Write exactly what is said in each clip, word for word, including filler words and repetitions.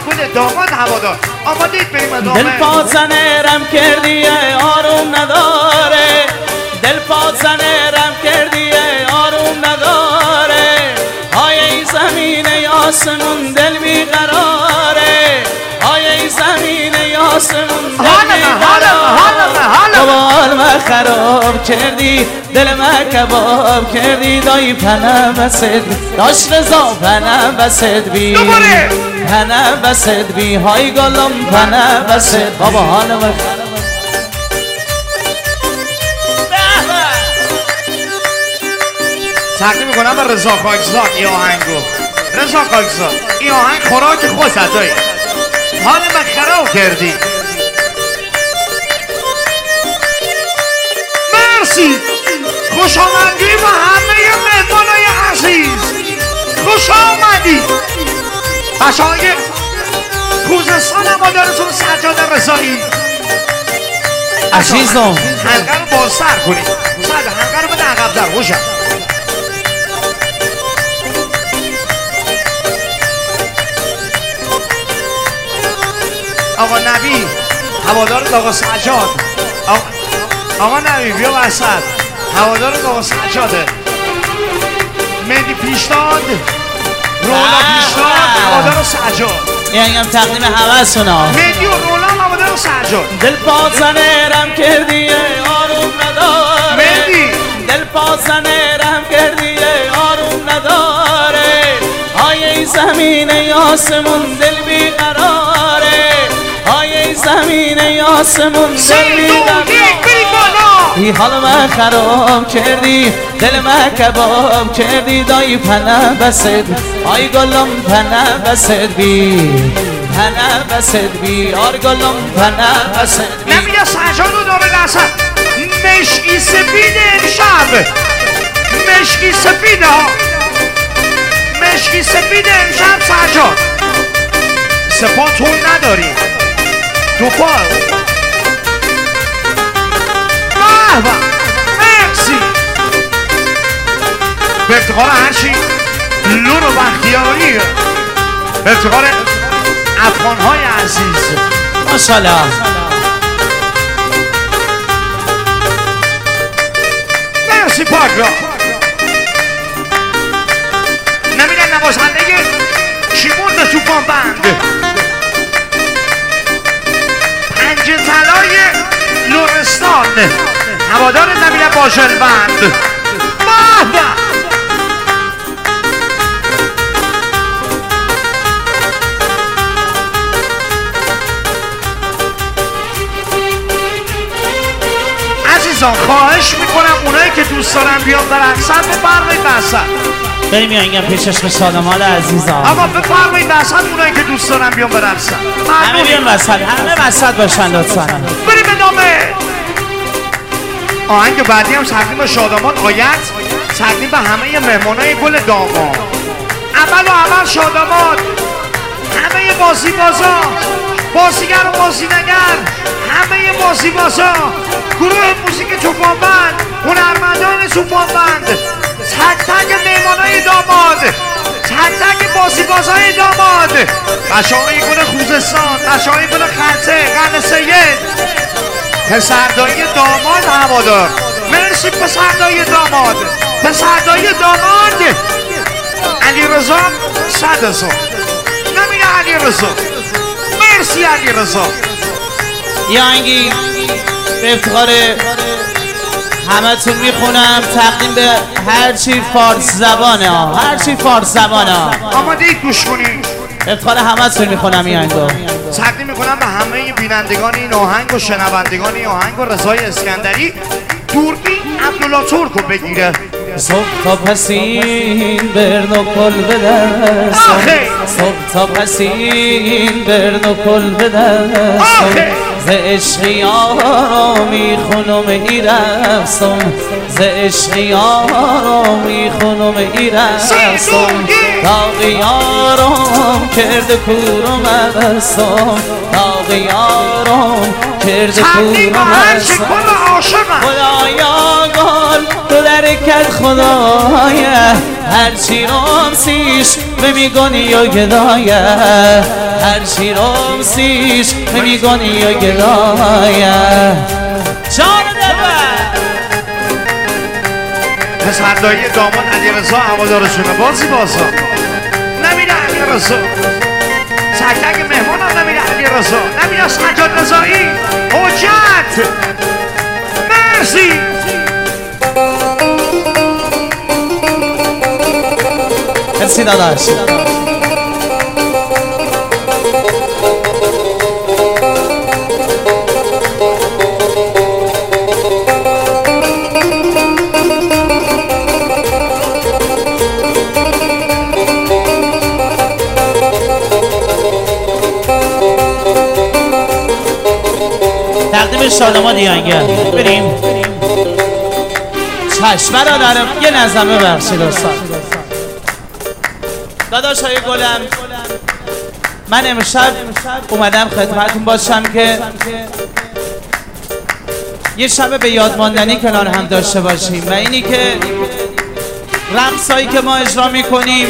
گل داماد هوادار. آمادید بریم ادامه. دل پازنه رم کردی آروم نداره، دل پازنه رم کردی آروم نداره، های ای زمین ای آسمون دل بیقراره، های ای زمین ای آسمون دل بیقراره، حال ما خراب کردی دل ما کباب کردی دایی پنم بسد داشت رضا پنم بسد بی پنم بسد بی های گلم پنم بسد بابا حال ما خراب. تقدیم میکنم به رضا خاکزاد این آهنگو. رضا خاکزاد این آهنگ خوراک خودت دایی، حال من خراب کردی. مرسی، خوش آمدی و همه مهمانای عزیز خوش آمدی. بچه های خوزستان هوادارتون سجاد رضایی عزیزم حلقه رو بازتر کنید. سجاد حلقه رو بده عقب در خوشم. آقا نبی هوادار آقا سجاد. آقا, آقا نبی بیا وسط. هوادار آقا سجاده. مهدی پیشداد، رولا پیشداد، هوادار سجاد. یعنی هم تقدیم همه سونا مهدی و رولا هوادار سجاد. دل پازنه رم کردی آروم نداره، مهدی دل پازنه رم کردی آروم نداره، های ای زمین ای آسمون دل بیقراره، های ای زمین ای آسمون دل بیقراره، ای حال من خراب کردی دل من کباب کردی دایی پنه بسد آی گلم پنه بسد بی پنه بسد بی آر گلم پنه بسد بی. نمیگه سجاد رو داره دستم مشکی سفید امشب، مشکی سفید ها، مشکی سفید امشب سجاد. سپاه تون نداری دو پا. به مرسی. به افتخار هرچی لون و بختیاری، به افتخار افغانهای عزیز ماشاءالله. مرسی پاک را. نمیدن نوازنده کیبورد توفان بند پنج طلای لرستان هوادار نمیدن باشل بند. به به عزیزان خواهش میکنم اونایی که دوست دارن بیان برقصن بفرمایید وسط. بریم یا اینگه پیشش به سالمال عزیزان. آقا بفرمایید وسط اونایی که دوست دارن بیان برقصن. همه بیان وسط، همه وسط باشن لطفا. بریم ادامه. آهنگ بعدی هم تقدیم به شادمان آیت، تقدیم به همه مهمانای گل داماد. اول و اول شادمان، همه بازی بازا، بازیگر و بازینگر، همه بازی بازا، گروه موسیقی توفان بند، هنرمندان توفان بند، تک تک مهمانای داماد، تک تک بازی بازای داماد، بچه‌های گل خوزستان، بچه‌های گل خلطه، قرن سید، پسردایی داماد هوادار. مرسی پسردایی داماد، پسردایی داماد. علی رضا صد هزار. نمیگه علی رضا. مرسی علی رضا. یه آهنگی به افتخار همه تون میخونم، تقدیم به هرچی فارس زبانه ها، هرچی فارس زبانه ها. آماده اید گوش کنید. به افتخار همه تون میخونم این آهنگو. تقدیم میکنم به همه بینندگان این آهنگ و شنوندگان این آهنگ و رضای اسکندری. دوربین عبدالله ترکو بگیره. صبح تا پسین برن و کل بدستم، صبح تا پسین برن و کل بدستم، ز عشق یارا میخونم ای رفتم، ز عشق یارا میخونم ای رفتم، داغ یارم کرده کورم بستم، داغ یارم کرده کورم بستم، خدایا گل برکت خدایه هرچی رمسیش بمیگانی و گدایه هرچی رمسیش بمیگانی و گدایه جان دلبر پسردایی داماد علیرضا هوادارشونه بازی بازا نمیره علیرضا تک تک مهمان هم نمیره علیرضا نمیره سجاد رضایی حجت مرسی مرسی داداش تقدیم شادمان دیانگر بریم چشم برادرم یه نظمه بخشی دوستان داداش های گلم من امشب اومدم خدمتون باشم که یه شب به یاد ماندنی کنار هم داشته باشیم و اینی که رقصایی که ما اجرا میکنیم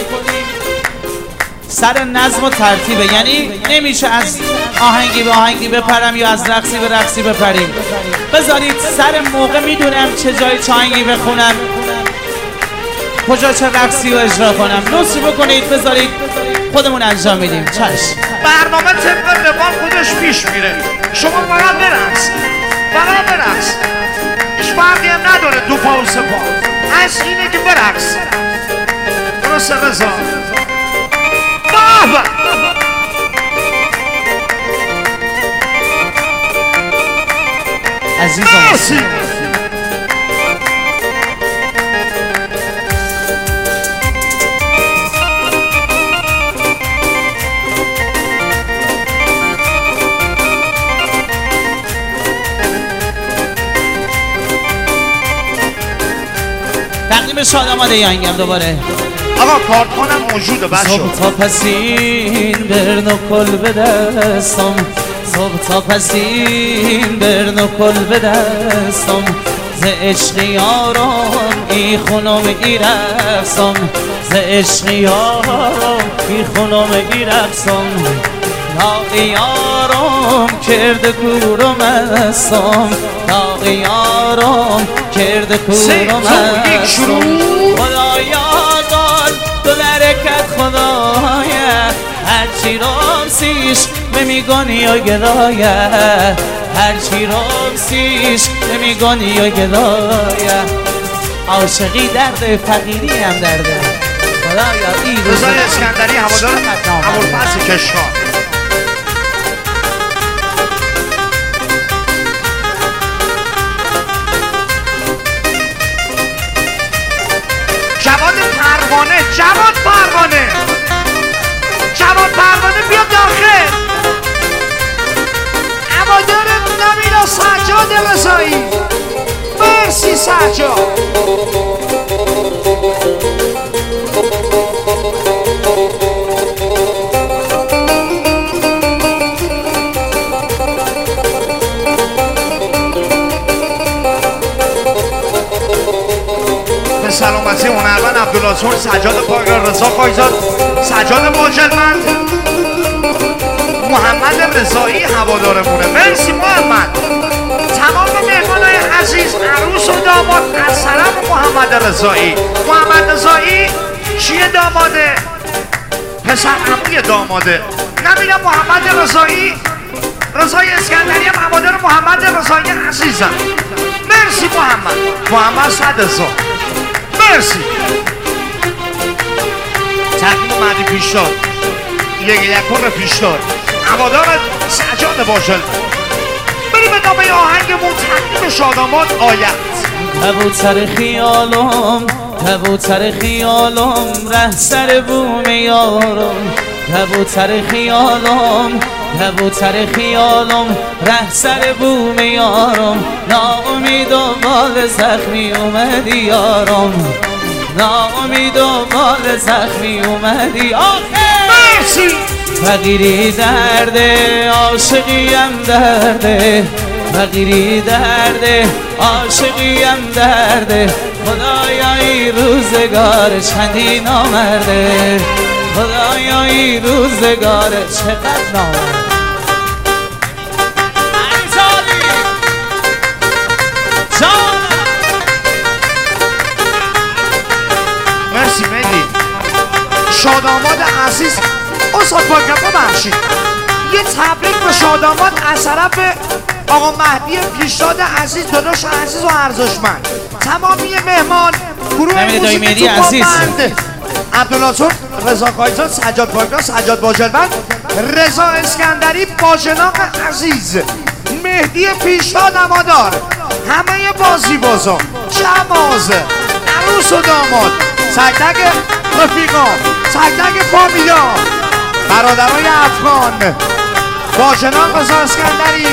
سر نظم و ترتیبه یعنی نمیشه از آهنگی به آهنگی بپرم یا از رقصی به رقصی بپریم بذارید سر موقع میدونم چه جای چه آهنگی بخونم کجا چه رقصی رو اجرا کنم لطف بکنید بذارید خودمون انجام میدیم چشم برنامه طبق روال خودش پیش میره شما فقط برقص فقط برقص هیچ فرقی هم نداره دو پا و سه پا از اینه که برقص درسته رضا بابا عزیزم تقدیم شادمان دیانگم دوباره آقا کارتخانم موجوده بچه صبح تا پسین برن و کل به دستم صبح تا پسین برن و کل به دستم ز عشق یارم ای خونم ای رقصم ز عشق یارم ای خونم ای رقصم داغ یارم کرده کورم هستم داغ یارم کرده کورم هستم خدایا تو برکت خدایه هرچی رمسیش بمیگانی و گدایه هرچی رمسیش بمیگانی و گدایه عاشقی درده فقیری هم درده خدایا این رضای اسکندری هوادار ابوالفضل کشکار جواد پروانه جواد پروانه جواد پروانه بیا داخل هوادار نمیرا سجاد رضایی مرسی سجاد سلامتی هنرمند عبدالعظیم سجاد پاک رضا خایزاد سجاد ماجرمند محمد رضایی هوادارمونه مرسی محمد تمام مهمانای عزیز عروس و داماد از طرف محمد رضایی محمد رضایی چیه داماده پسر عموی داماده نمیدونم محمد رضایی رضای اسکندری هم هوادار محمد رضایی عزیزم مرسی محمد محمد صد هزار مرسی تقدیم مهدی پیشدار یک یکور پیشدار هوادار سجاد باشل بریم ادامه آهنگمون تقدیم شاداماد آید کبوتر خیالم کبوتر خیالم ره سر بوم یارم کبوتر خیالم کبوتر خیالم ره سر بوم یارم ناامید و بال زخمی اومدی یارم ناامید و بال زخمی اومدی آخه فقیری درده عاشقیم درده فقیری درده عاشقیم درده خدایا این روزگار چندین آمرده خدایا این روزگار چقدر نامرده. مرسی مهدی. شاداماد عزیز استاد پاکم ببخشید یه تبریک به شاداماد از طرف آقا مهدی پیشداد عزیز داداش عزیز و ارزشمند تمامی مهمان گروه موسیقی تو بند عبدالله رضا قایزاد سجاد پاکا سجاد باجربند رضا اسکندری باجناق عزیز مهدی پیشداد امادار همه بازی بازا جماز عروس و داماد تک تک رفیقان تک تک فامیلا برادرای افغان باجناق رضا اسکندری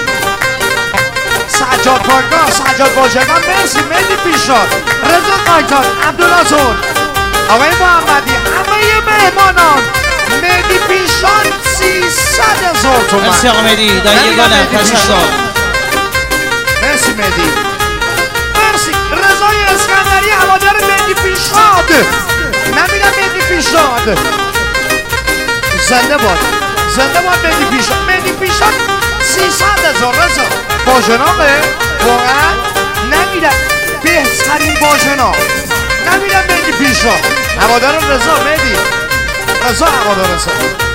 سجاد پاکا سجاد باجربند مرسی مهدی پیشداد رضا قایزاد عبدالله زور آقای محمدی همه مهمانان مهدی پیشان سیصد هزار تومن. مرسی آقا مهدی دایی گانم تشکر. مرسی مهدی. مرسی رضای اسکندری هوادار مهدی پیشاد نمیدم مهدی پیشاد زنده باد زنده باد مهدی پیشاد مهدی پیشاد سیصد هزار رضا باجناقه واقعا نمیدم بهترین باجناق نمیدم مهدی پیشاد هوادار رضا مهدی رضا هوادار رضا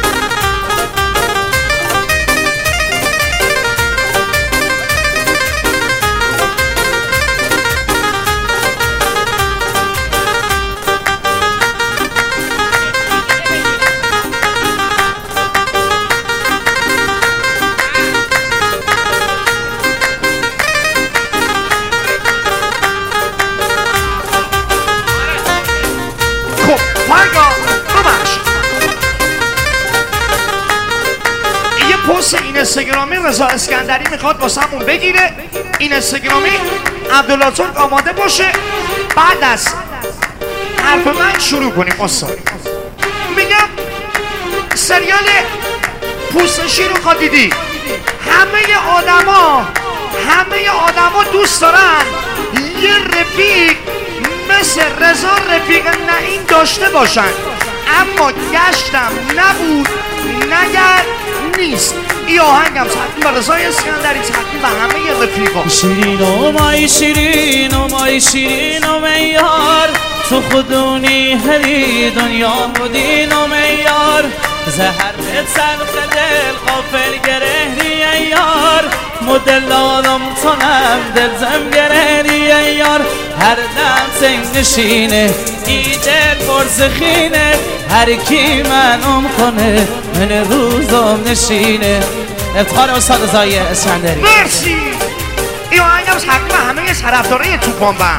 پست این استگرامی رضا اسکندری میخواد واسمون بگیره این استگرامی عبدالله ترک آماده باشه بعد از حرف من شروع کنیم استاد میگم سریال پوست شیر رو دیدی همه آدما همه آدما دوست دارن یه رفیق مثل رضا رفیق نعیم داشته باشن اما گشتم نبود نگر نیست ای آهنگم تقدیم به رضای اسکندری تقدیم به همه رفیقا شیرین و مای شیرین و مای شیرین و میار تو خودونی هری دنیا بودین و میار زهر به سلخ دل غافل گرهری یار مدل آدم تنم دل زم گرهری یار هر دم سنگ نشینه ای دل پرزخینه هر کی منم کنه من روزم نشینه. افتخار استاد رضای اسکندری. مرسی ای آهنگم تقدیم به همه طرفدارای توپان بند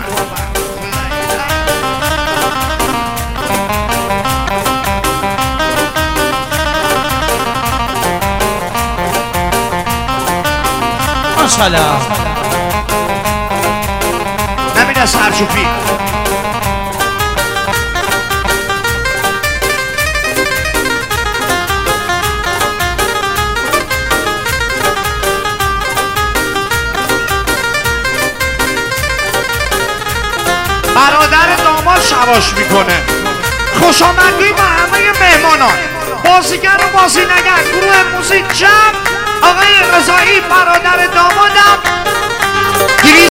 ماشاءالله نمیده سرچوپی برادر داماد شواش میکنه خوش آمدی به همه مهمانان بازیگر و بازینگر گروه موزیک جمع آقای رضایی برادر دامادم